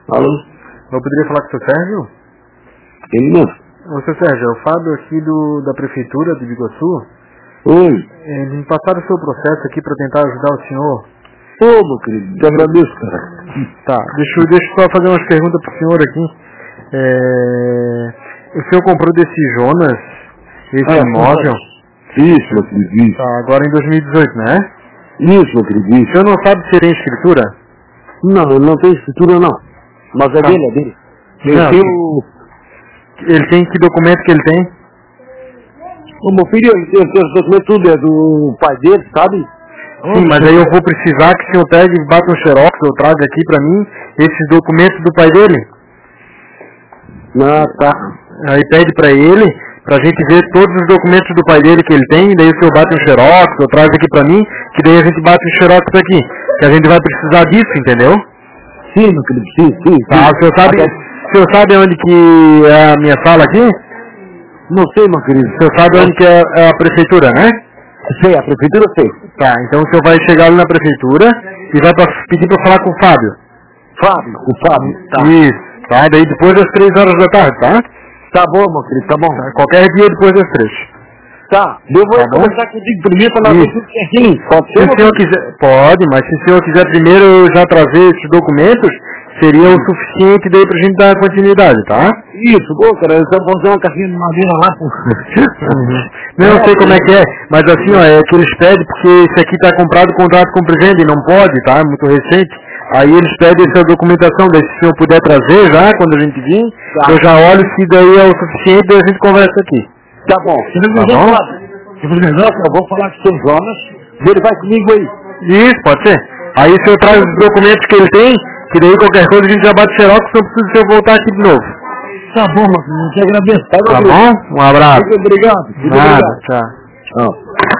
Alô? Eu poderia falar com o seu Sérgio? Ele não. Ô, seu Sérgio, é o Fábio aqui da Prefeitura de Biguaçu. Oi. Eles me passaram o seu processo aqui para tentar ajudar o senhor. Ô, meu querido, te agradeço, cara. Tá, deixa eu só fazer umas perguntas pro senhor aqui. O senhor comprou desse Jonas, esse imóvel? Isso, meu querido, isso. Tá, agora em 2018, né? Isso, meu querido, O isso. senhor não sabe se tem escritura? Não, ele não tem escritura, não. Mas é Tá. dele, é dele. Não, ele tem que documento que ele tem? O meu filho, ele tem os documentos, tudo é do pai dele, sabe? Sim, mas aí eu vou precisar que o senhor pegue e bata um xerox ou traga aqui pra mim esses documentos do pai dele. Ah, tá. Aí pede pra ele, pra gente ver todos os documentos do pai dele que ele tem, daí o senhor bate um xerox ou traz aqui pra mim, que daí a gente bate um xerox aqui. Que a gente vai precisar disso, entendeu? Sim, meu querido, sim. Tá, o senhor sabe onde que é a minha sala aqui? Não sei, meu querido. O senhor sabe onde que é a prefeitura, né? Sei, a prefeitura sei. Tá, então o senhor vai chegar ali na prefeitura e vai pedir pra falar com o Fábio. Fábio, o Fábio. Tá. Isso, tá? Daí depois das 3 horas da tarde, tá? Tá bom, meu querido, tá bom. Tá, qualquer dia depois das 3. Tá, eu vou Tá bom? conversar contigo primeiro pra nós ver Isso. tudo certinho. Pode Se ser, o meu senhor querido? quiser, pode, mas se o senhor quiser primeiro já trazer esses documentos, seria o suficiente daí pra gente dar continuidade, tá? Isso, pô, cara, eu só vou fazer uma caixinha de madeira lá, pô. Não sei como é que é, mas assim, ó, é que eles pedem porque esse aqui tá comprado contrato com presente e não pode, tá? É muito recente. Aí eles pedem essa documentação, daí se o senhor puder trazer já, quando a gente vir, Tá. eu já olho se daí é o suficiente e a gente conversa aqui. Tá bom. Tá bom? Eu vou falar com o seu Jonas, ele vai comigo aí. Isso, pode ser. Aí o senhor traz os documentos que ele tem, que daí qualquer coisa a gente já bate xerox, não precisa o senhor voltar aqui de novo. Tá bom, meu filho, eu te agradeço. Tá bom? Um abraço. Muito obrigado. Muito Nada, obrigado. tchau. Tchau.